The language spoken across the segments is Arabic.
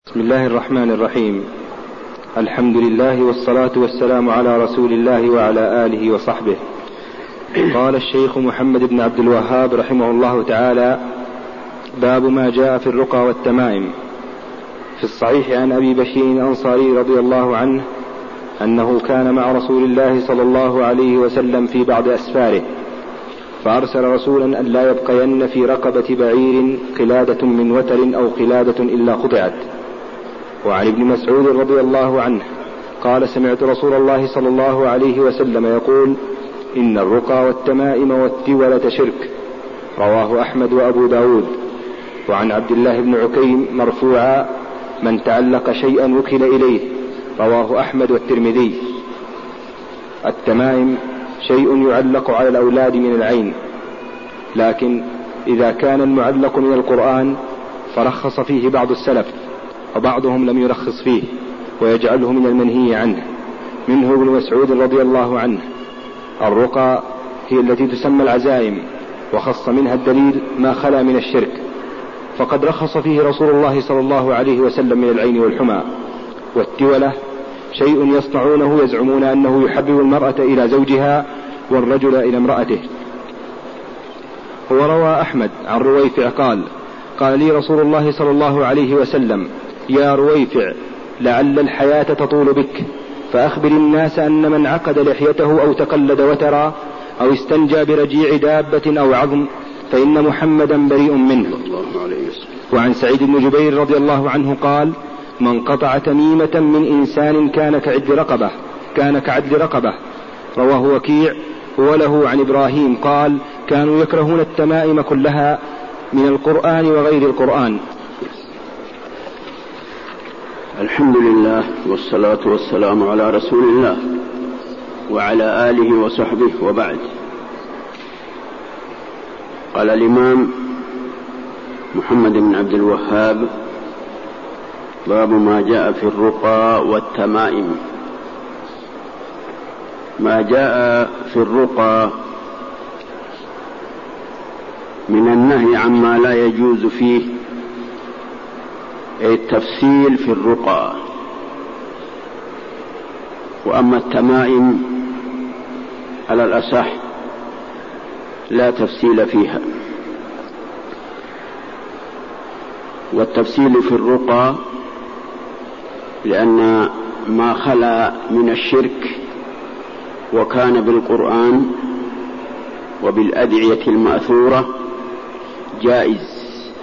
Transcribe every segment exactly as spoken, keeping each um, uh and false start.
بسم الله الرحمن الرحيم. الحمد لله والصلاة والسلام على رسول الله وعلى آله وصحبه. قال الشيخ محمد بن عبد الوهاب رحمه الله تعالى: باب ما جاء في الرقى والتمائم. في الصحيح عن أبي بشير الأنصاري رضي الله عنه أنه كان مع رسول الله صلى الله عليه وسلم في بعض أسفاره، فأرسل رسولا أن لا يبقين في رقبة بعير قلادة من وتر أو قلادة إلا قطعت. وعن ابن مسعود رضي الله عنه قال: سمعت رسول الله صلى الله عليه وسلم يقول: إن الرقى والتمائم والتولة شرك. رواه أحمد وأبو داود. وعن عبد الله بن عكيم مرفوعا: من تعلق شيئا وكل إليه. رواه أحمد والترمذي. التمائم شيء يعلق على الأولاد من العين، لكن إذا كان المعلق من القرآن فرخص فيه بعض السلف، وبعضهم لم يرخص فيه ويجعله من المنهي عنه، منه ابن مسعود رضي الله عنه. الرقى هي التي تسمى العزائم، وخص منها الدليل ما خلا من الشرك، فقد رخص فيه رسول الله صلى الله عليه وسلم من العين والحمى. والتولة شيء يصنعونه يزعمون أنه يحبب المرأة إلى زوجها والرجل إلى امرأته. وروى أحمد عن رويفع قال: قال لي رسول الله صلى الله عليه وسلم: يا رويفع، لعل الحياة تطول بك، فأخبر الناس أن من عقد لحيته أو تقلد وترا أو استنجى برجيع دابة أو عظم فإن محمدا بريء منه. وعن سعيد بن جبير رضي الله عنه قال: من قطع تميمة من إنسان كان كعد رقبة كان كعد رقبة. رواه وكيع. وله عن إبراهيم قال: كانوا يكرهون التمائم كلها من القرآن وغير القرآن. الحمد لله والصلاة والسلام على رسول الله وعلى آله وصحبه، وبعد. قال الإمام محمد بن عبد الوهاب: باب ما جاء في الرقى والتمائم. ما جاء في الرقى من النهي عما لا يجوز فيه، أي التفصيل في الرقى. وأما التمائم على الأصح لا تفصيل فيها. والتفصيل في الرقى لأن ما خلا من الشرك وكان بالقرآن وبالأدعية المأثورة جائز،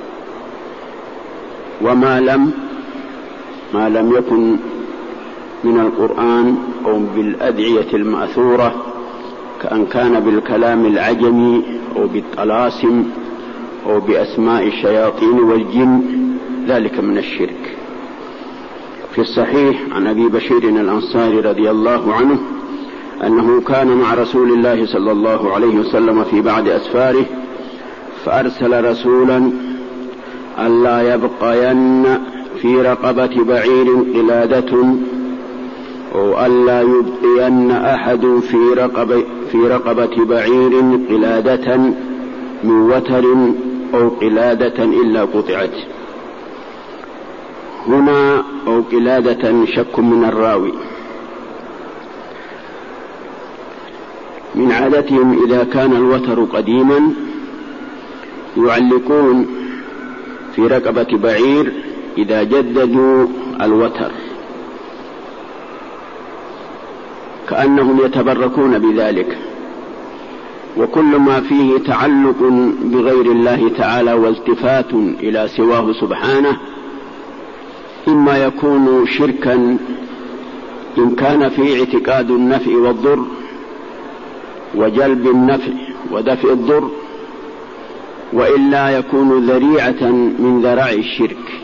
وما لم ما لم يكن من القرآن أو بالأدعية المأثورة، كأن كان بالكلام العجمي أو بالطلاسم أو بأسماء الشياطين والجن، ذلك من الشرك. في الصحيح عن أبي بشير الأنصاري رضي الله عنه أنه كان مع رسول الله صلى الله عليه وسلم في بعض أسفاره، فأرسل رسولا ألا يبقين في رقبة بعير قلادة، أو ألا يبقين أحد في رقبة, في رقبة بعير قلادة من وتر أو قلادة إلا قطعت. هنا أو قلادة شك من الراوي. من عادتهم إذا كان الوتر قديما يعلقون في رقبة بعير إذا جددوا الوتر، كأنهم يتبركون بذلك. وكل ما فيه تعلق بغير الله تعالى والتفات إلى سواه سبحانه إما يكون شركا إن كان فيه اعتقاد النفع والضر وجلب النفع ودفع الضر، وإلا يكون ذريعة من ذرائع الشرك.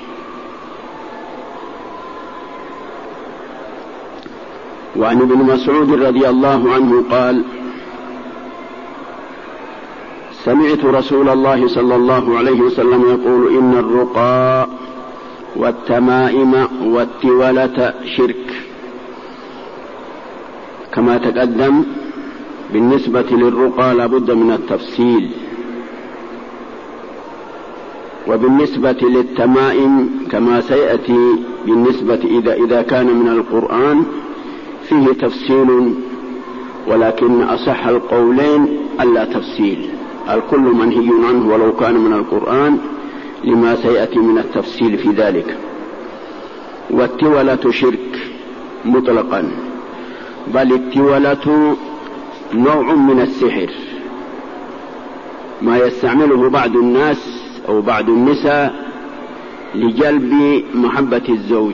وعن ابن مسعود رضي الله عنه قال: سمعت رسول الله صلى الله عليه وسلم يقول: إن الرقى والتمائم والتولة شرك. كما تقدم، بالنسبة للرقى لابد من التفصيل، وبالنسبة للتمائم كما سيأتي بالنسبة إذا, إذا كان من القرآن فيه تفصيل، ولكن أصح القولين ألا تفصيل، الكل منهي عنه ولو كان من القرآن لما سيأتي من التفصيل في ذلك. والتولة شرك مطلقا، بل التولة نوع من السحر، ما يستعمله بعض الناس أو بعض النساء لجلب محبة الزوج،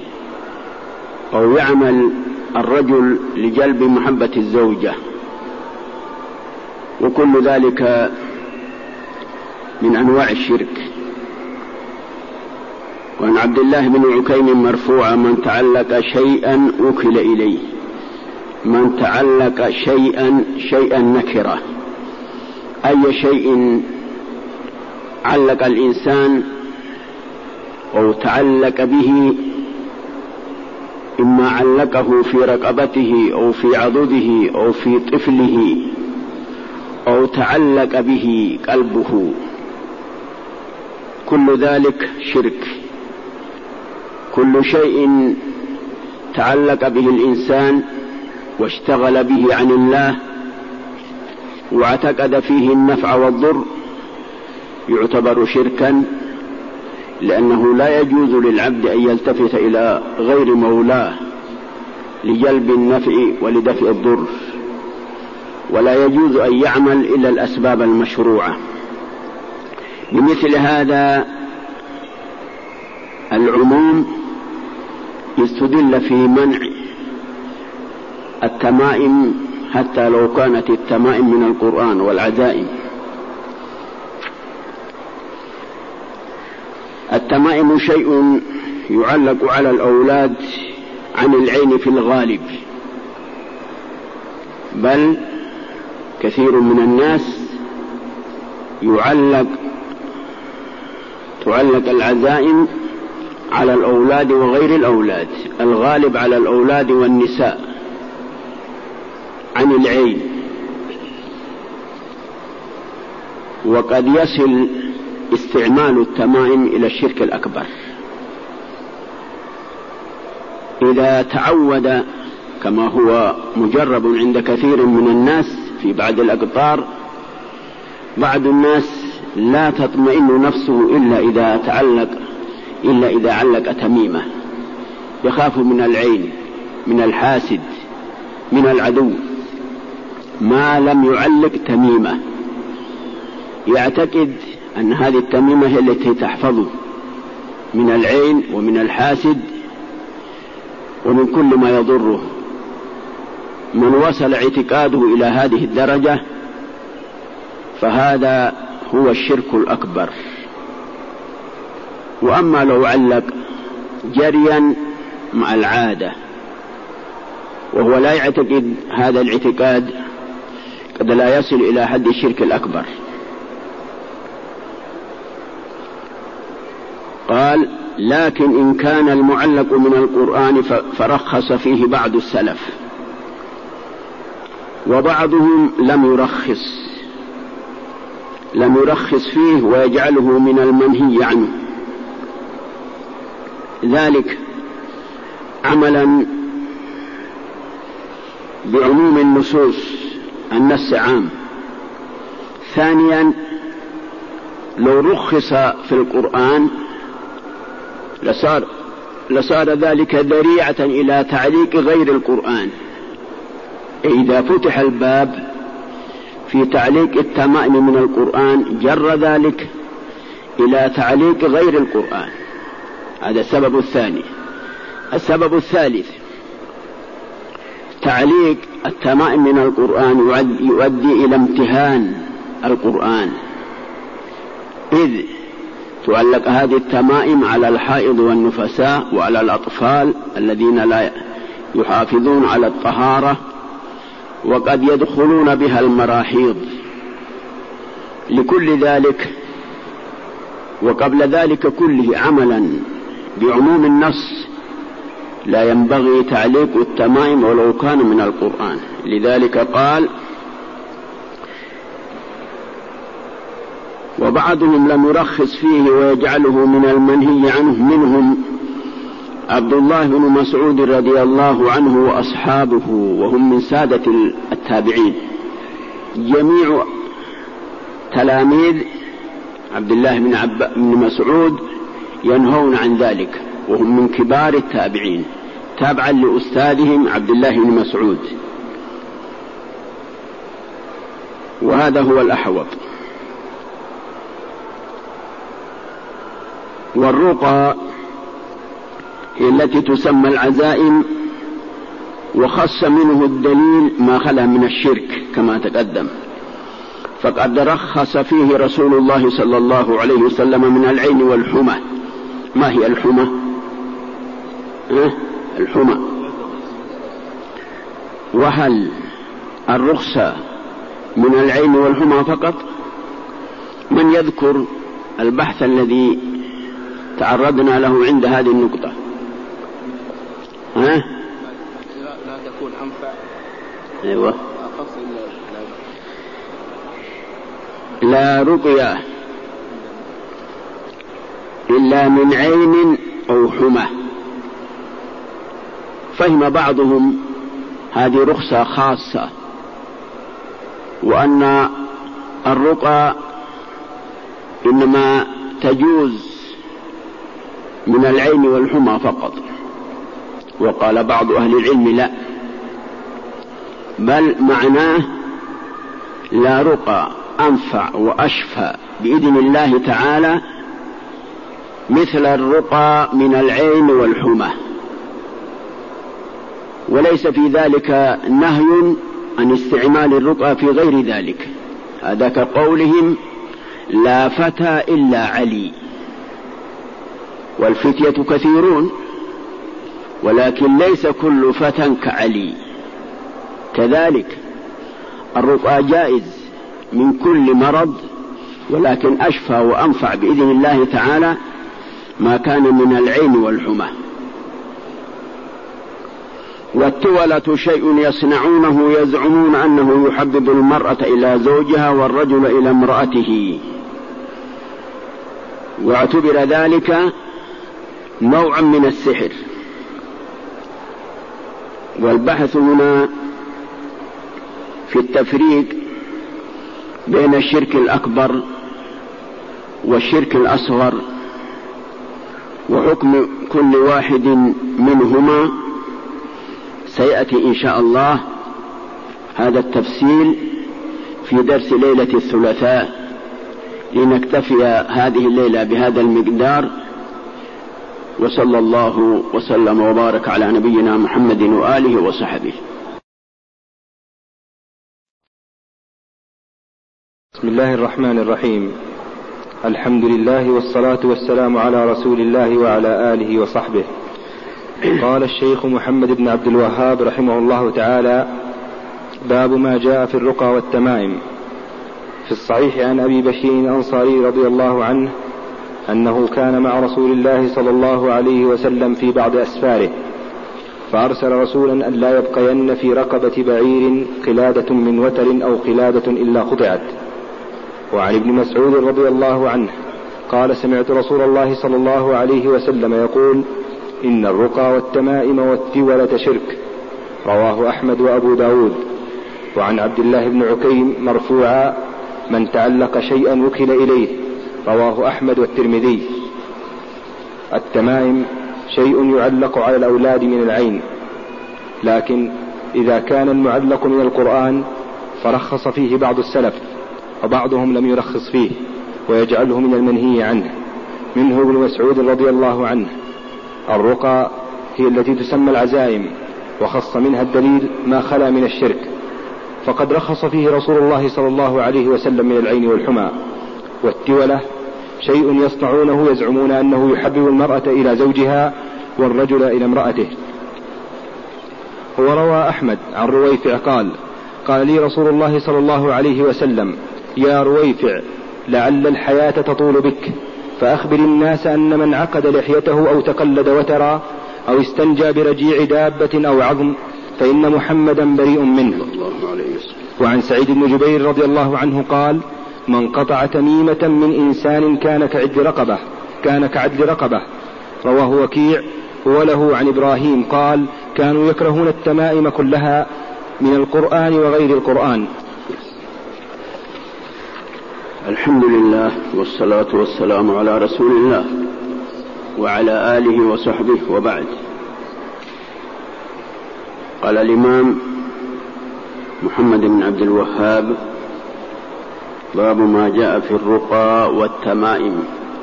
أو يعمل الرجل لجلب محبة الزوجة، وكل ذلك من أنواع الشرك. وعن عبد الله بن عكيم مرفوعا: من تعلق شيئا وكل إليه. من تعلق شيئا، شيئا نكرة، أي شيء علق الإنسان أو تعلق به، إما علقه في رقبته أو في عضده أو في طفله أو تعلق به قلبه، كل ذلك شرك. كل شيء تعلق به الإنسان واشتغل به عن الله واعتقد فيه النفع والضر يعتبر شركا، لأنه لا يجوز للعبد أن يلتفت إلى غير مولاه لجلب النفع ولدفع الضر، ولا يجوز أن يعمل إلا الأسباب المشروعة. بمثل هذا العموم يستدل في منع التمائم حتى لو كانت التمائم من القرآن والعزائم. التمائم شيء يعلق على الأولاد عن العين في الغالب، بل كثير من الناس يعلق تعلق العزائم على الأولاد وغير الأولاد، الغالب على الأولاد والنساء عن العين. وقد يصل استعمال التمائم إلى الشرك الأكبر إذا تعود، كما هو مجرب عند كثير من الناس في بعض الأقطار. بعض الناس لا تطمئن نفسه إلا إذا تعلق إلا إذا علق تميمة، يخاف من العين، من الحاسد، من العدو، ما لم يعلق تميمة، يعتقد أن هذه التميمة هي التي تحفظه من العين ومن الحاسد ومن كل ما يضره. من وصل اعتقاده إلى هذه الدرجة فهذا هو الشرك الأكبر. وأما لو علق جريا مع العادة وهو لا يعتقد هذا الاعتقاد، قد لا يصل إلى حد الشرك الأكبر. قال: لكن إن كان المعلق من القرآن فرخص فيه بعض السلف، وبعضهم لم يرخص لم يرخص فيه ويجعله من المنهي عنه، ذلك عملا بعموم النصوص، النص عام. ثانيا، لو رخص في القرآن لصار, لصار ذلك ذريعة إلى تعليق غير القرآن. إذا فتح الباب في تعليق التمائم من القرآن جر ذلك إلى تعليق غير القرآن. هذا السبب الثاني. السبب الثالث، تعليق التمائم من القرآن يؤدي إلى امتهان القرآن، إذ تعلق هذه التمائم على الحائض والنفساء وعلى الأطفال الذين لا يحافظون على الطهارة، وقد يدخلون بها المراحيض. لكل ذلك وقبل ذلك كله عملا بعموم النص لا ينبغي تعليق التمائم ولو كان من القرآن. لذلك قال: وبعضهم لم يرخص فيه ويجعله من المنهي عنه، منهم عبد الله بن مسعود رضي الله عنه وأصحابه وهم من سادة التابعين، جميع تلاميذ عبد الله بن, عب... بن مسعود ينهون عن ذلك، وهم من كبار التابعين تابعا لأستاذهم عبد الله بن مسعود، وهذا هو الأحوط. والرقى هي التي تسمى العزائم، وخص منه الدليل ما خلا من الشرك كما تقدم، فقد رخص فيه رسول الله صلى الله عليه وسلم من العين والحمى. ما هي الحمى؟ أه؟ الحمى. وهل الرخصة من العين والحمى فقط؟ من يذكر البحث الذي تعرضنا له عند هذه النقطة؟ ها؟ لا تكون أنفع. أيوة. لا رقية إلا من عين أو حمى. فهم بعضهم هذه رخصة خاصة، وأن الرقى إنما تجوز من العين والحمى فقط. وقال بعض أهل العلم لا، بل معناه لا رقى أنفع وأشفى بإذن الله تعالى مثل الرقى من العين والحمى، وليس في ذلك نهي عن استعمال الرقى في غير ذلك. هذا كقولهم لا فتى إلا علي، والفتية كثيرون ولكن ليس كل فتى كعلي. كذلك الرقى جائز من كل مرض، ولكن أشفى وأنفع بإذن الله تعالى ما كان من العين والحمى. والتولة شيء يصنعونه يزعمون أنه يحبب المرأة إلى زوجها والرجل إلى امرأته، واعتبر ذلك نوعا من السحر. والبحث هنا في التفريق بين الشرك الأكبر والشرك الأصغر، وحكم كل واحد منهما سيأتي إن شاء الله هذا التفصيل في درس ليلة الثلاثاء. لنكتفي هذه الليلة بهذا المقدار، وصلى الله وسلم وبارك على نبينا محمد وآله وصحبه. بسم الله الرحمن الرحيم. الحمد لله والصلاة والسلام على رسول الله وعلى آله وصحبه. قال الشيخ محمد بن عبد الوهاب رحمه الله تعالى: باب ما جاء في الرقى والتمائم. في الصحيح عن أبي بشير الأنصاري رضي الله عنه أنه كان مع رسول الله صلى الله عليه وسلم في بعض أسفاره، فأرسل رسولا أن لا يبقين في رقبة بعير قلادة من وتر أو قلادة إلا قطعت. وعن ابن مسعود رضي الله عنه قال: سمعت رسول الله صلى الله عليه وسلم يقول: إن الرقى والتمائم والتولة شرك. رواه أحمد وأبو داود. وعن عبد الله بن عكيم مرفوعا: من تعلق شيئا وكل إليه. رواه أحمد والترمذي. التمائم شيء يعلق على الأولاد من العين، لكن إذا كان المعلق من القرآن فرخص فيه بعض السلف، وبعضهم لم يرخص فيه ويجعله من المنهي عنه، منه ابن مسعود رضي الله عنه. الرقى هي التي تسمى العزائم، وخص منها الدليل ما خلا من الشرك، فقد رخص فيه رسول الله صلى الله عليه وسلم من العين والحمى. والتولة شيء يصنعونه يزعمون أنه يحبب المرأة إلى زوجها والرجل إلى امرأته. وروى أحمد عن رويفع قال: قال لي رسول الله صلى الله عليه وسلم: يا رويفع، لعل الحياة تطول بك، فأخبر الناس أن من عقد لحيته أو تقلد وترا أو استنجى برجيع دابة أو عظم فإن محمدا بريء منه. وعن سعيد بن جبير رضي الله عنه قال: من قطع تميمة من إنسان كان كعدل رقبة كان كعدل رقبة. رواه وكيع وله عن إبراهيم قال كانوا يكرهون التمائم كلها من القرآن وغير القرآن. الحمد لله والصلاة والسلام على رسول الله وعلى آله وصحبه وبعد. قال الإمام محمد بن عبد الوهاب: باب ما جاء في الرقى والتمائم.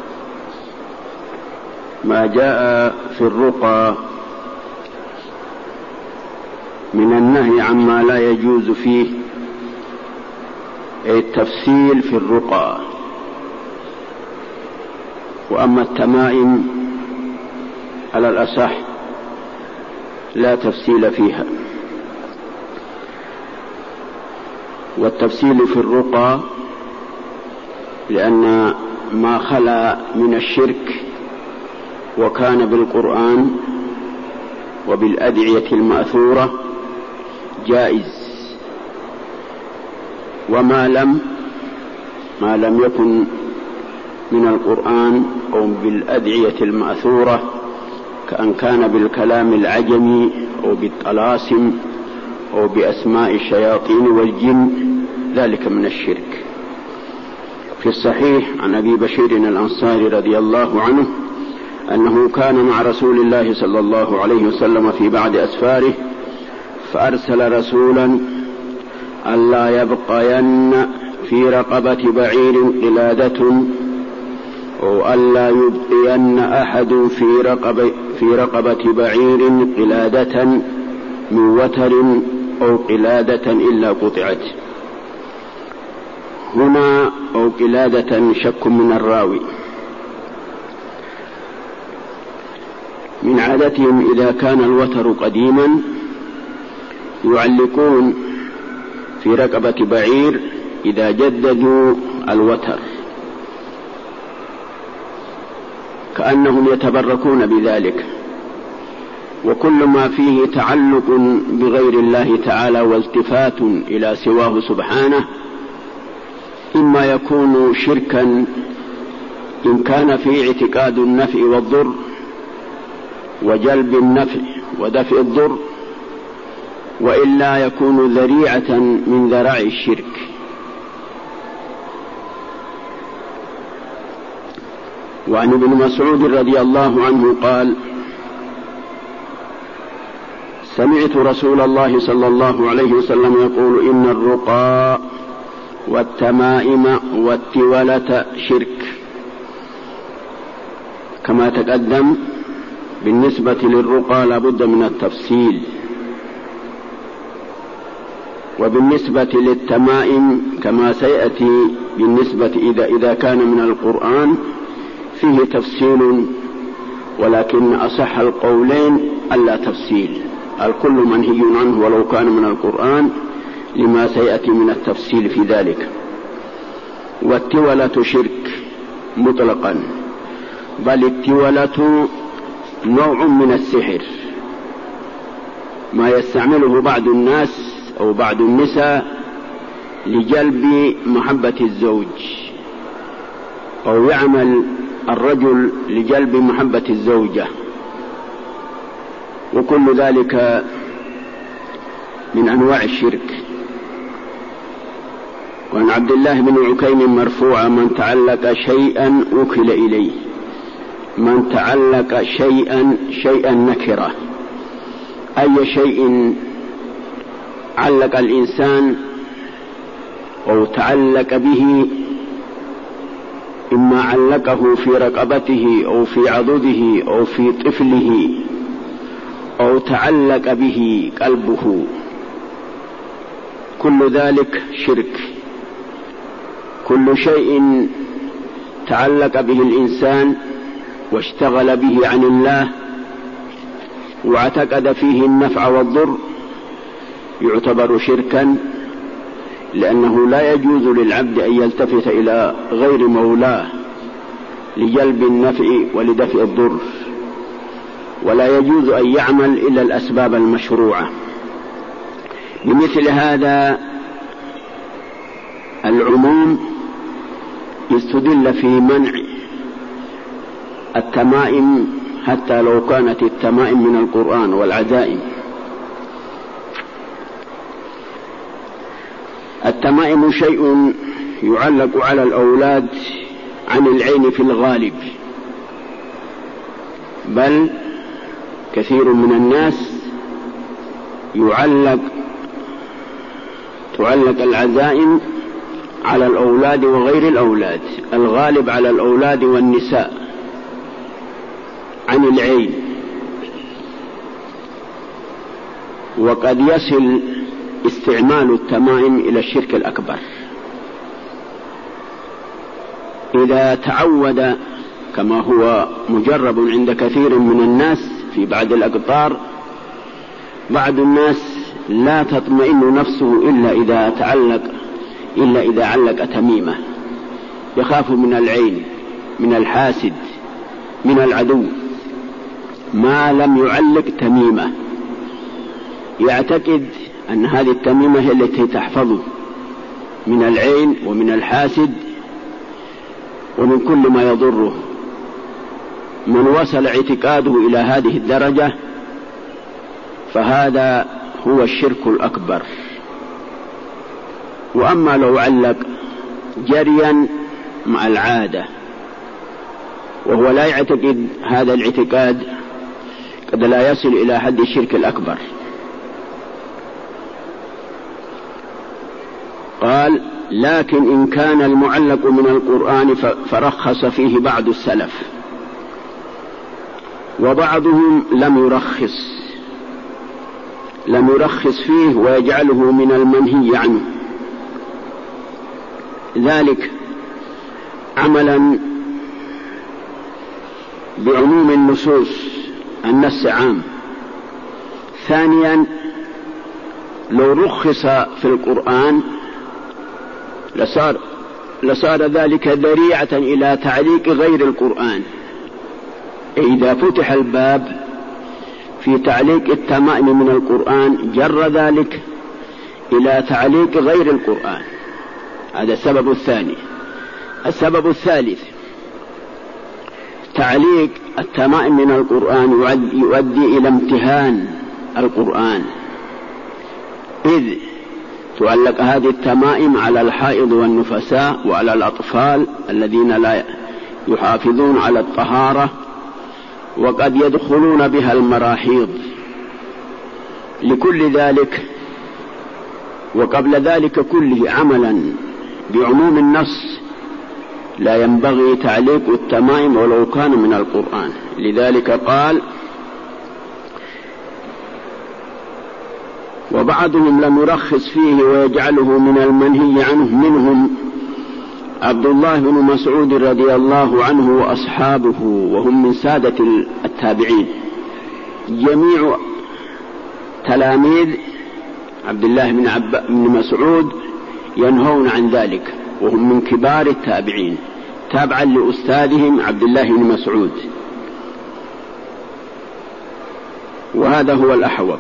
ما جاء في الرقى من النهي عما لا يجوز فيه، أي التفصيل في الرقى. وأما التمائم على الأصح لا تفصيل فيها. والتفصيل في الرقى لأن ما خلا من الشرك وكان بالقرآن وبالأدعية المأثورة جائز، وما لم ما لم يكن من القرآن أو بالأدعية المأثورة كأن كان بالكلام العجمي أو بالطلاسم أو بأسماء الشياطين والجن، ذلك من الشرك. في الصحيح عن أبي بشير الأنصاري رضي الله عنه أنه كان مع رسول الله صلى الله عليه وسلم في بعض أسفاره، فأرسل رسولا ألا يبقين في رقبة بعير قلادة، أو ألا يبقين أحد في رقبة, في رقبة بعير قلادة من وتر أو قلادة إلا قطعت. هنا أو قلادة شك من الراوي. من عادتهم إذا كان الوتر قديما يعلقون في رقبة بعير إذا جددوا الوتر، كأنهم يتبركون بذلك. وكل ما فيه تعلق بغير الله تعالى والتفات إلى سواه سبحانه إما يكون شركا إن كان فيه اعتقاد النفع والضر وجلب النفع ودفع الضر، وإلا يكون ذريعة من ذرائع الشرك. وعن ابن مسعود رضي الله عنه قال: سمعت رسول الله صلى الله عليه وسلم يقول: إن الرقى والتمائم والتولة شرك. كما تقدم بالنسبة للرقى لابد من التفصيل، وبالنسبة للتمائم كما سيأتي بالنسبة إذا, إذا كان من القرآن فيه تفصيل، ولكن أصح القولين ألا تفصيل، الكل منهي عنه ولو كان من القرآن لما سيأتي من التفصيل في ذلك. والتولة شرك مطلقا، بل التولة نوع من السحر، ما يستعمله بعض الناس أو بعض النساء لجلب محبة الزوج، أو يعمل الرجل لجلب محبة الزوجة، وكل ذلك من أنواع الشرك. وعن عبد الله بن عكيم مرفوعا: من تعلق شيئا وكل إليه. من تعلق شيئا شيئا نكرة، أي شيء علق الإنسان أو تعلق به، إما علقه في رقبته أو في عضده أو في طفله أو تعلق به قلبه، كل ذلك شرك. كل شيء تعلق به الإنسان واشتغل به عن الله واعتقد فيه النفع والضر يعتبر شركا، لأنه لا يجوز للعبد أن يلتفت إلى غير مولاه لجلب النفع ولدفع الضر، ولا يجوز أن يعمل إلا الأسباب المشروعة. بمثل هذا العموم استدل في منع التمائم حتى لو كانت التمائم من القرآن والعزائم. التمائم شيء يعلق على الأولاد عن العين في الغالب، بل كثير من الناس يعلق تعلق العزائم على الأولاد وغير الأولاد، الغالب على الأولاد والنساء عن العين. وقد يصل استعمال التمائم إلى الشرك الأكبر إذا تعود، كما هو مجرب عند كثير من الناس في بعض الأقطار. بعض الناس لا تطمئن نفسه إلا إذا تعلق إلا إذا علق تميمة، يخاف من العين، من الحاسد، من العدو، ما لم يعلق تميمة يعتقد أن هذه التميمة هي التي تحفظه من العين ومن الحاسد ومن كل ما يضره. من وصل اعتقاده إلى هذه الدرجة فهذا هو الشرك الأكبر. وأما لو علق جريا مع العادة وهو لا يعتقد هذا الاعتقاد، قد لا يصل إلى حد الشرك الأكبر. قال: لكن إن كان المعلق من القرآن فرخص فيه بعض السلف، وبعضهم لم يرخص لم يرخص فيه ويجعله من المنهي عنه، ذلك عملا بعموم النصوص، النص عام. ثانيا، لو رخص في القرآن لصار, لصار ذلك ذريعة إلى تعليق غير القرآن. إذا فتح الباب في تعليق التمائم من القرآن جر ذلك إلى تعليق غير القرآن. هذا السبب الثاني. السبب الثالث، تعليق التمائم من القرآن يؤدي إلى امتهان القرآن، إذ تعلق هذه التمائم على الحائض والنفساء وعلى الأطفال الذين لا يحافظون على الطهارة، وقد يدخلون بها المراحيض. لكل ذلك وقبل ذلك كله عملا بعموم النص لا ينبغي تعليق التمائم ولو كان من القرآن. لذلك قال: وبعضهم لم يرخص فيه ويجعله من المنهي عنه، منهم عبد الله بن مسعود رضي الله عنه وأصحابه، وهم من سادة التابعين. جميع تلاميذ عبد الله بن, عب... بن مسعود ينهون عن ذلك، وهم من كبار التابعين تابعا لأستاذهم عبد الله بن مسعود. وهذا هو الأحوط.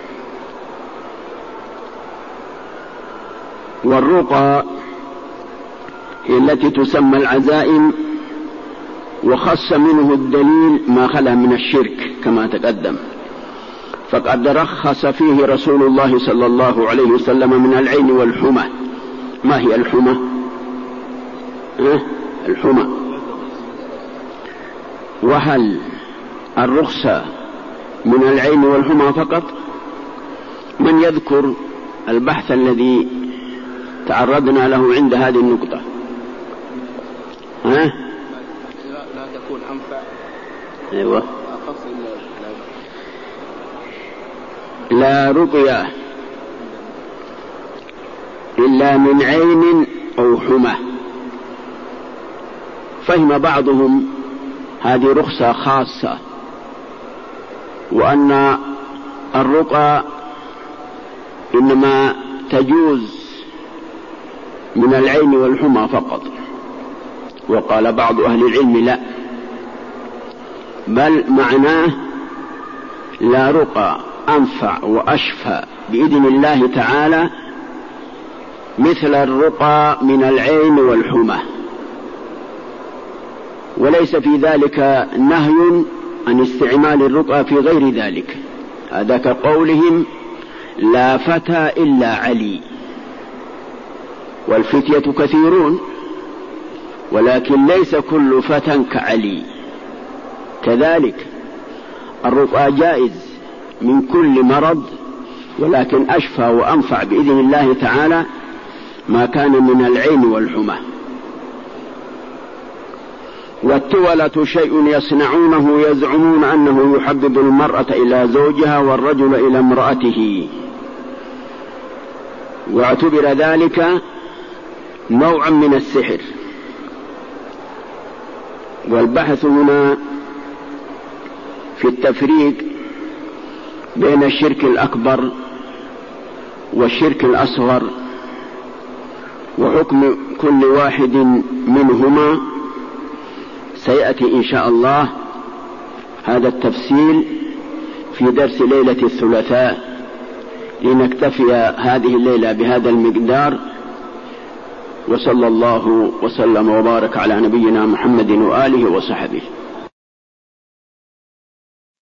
والرقى هي التي تسمى العزائم، وخص منه الدليل ما خلا من الشرك كما تقدم، فقد رخص فيه رسول الله صلى الله عليه وسلم من العين والحمى. ما هي الحمى؟ أه؟ الحمى. وهل الرخصة من العين والحمى فقط؟ من يذكر البحث الذي تعرضنا له عند هذه النقطة؟ ها؟ لا تكون أنفع. أيوة. لا رقية إلا من عين أو حمى. فهم بعضهم هذه رخصة خاصة، وأن الرقى إنما تجوز من العين والحمى فقط. وقال بعض أهل العلم لا، بل معناه لا رقى أنفع وأشفى بإذن الله تعالى مثل الرقى من العين والحمى، وليس في ذلك نهي عن استعمال الرقى في غير ذلك. هذا كقولهم لا فتى إلا علي، والفتية كثيرون ولكن ليس كل فتى كعلي. كذلك الرقى جائز من كل مرض، ولكن أشفى وأنفع بإذن الله تعالى ما كان من العين والحمى. والتولة شيء يصنعونه يزعمون أنه يحبب المرأة إلى زوجها والرجل إلى امرأته، واعتبر ذلك نوعا من السحر. والبحث هنا في التفريق بين الشرك الأكبر والشرك الأصغر وحكم كل واحد منهما سيأتي إن شاء الله هذا التفصيل في درس ليلة الثلاثاء، لنكتفي هذه الليلة بهذا المقدار. وصلى الله وسلم وبارك على نبينا محمد وآله وصحبه.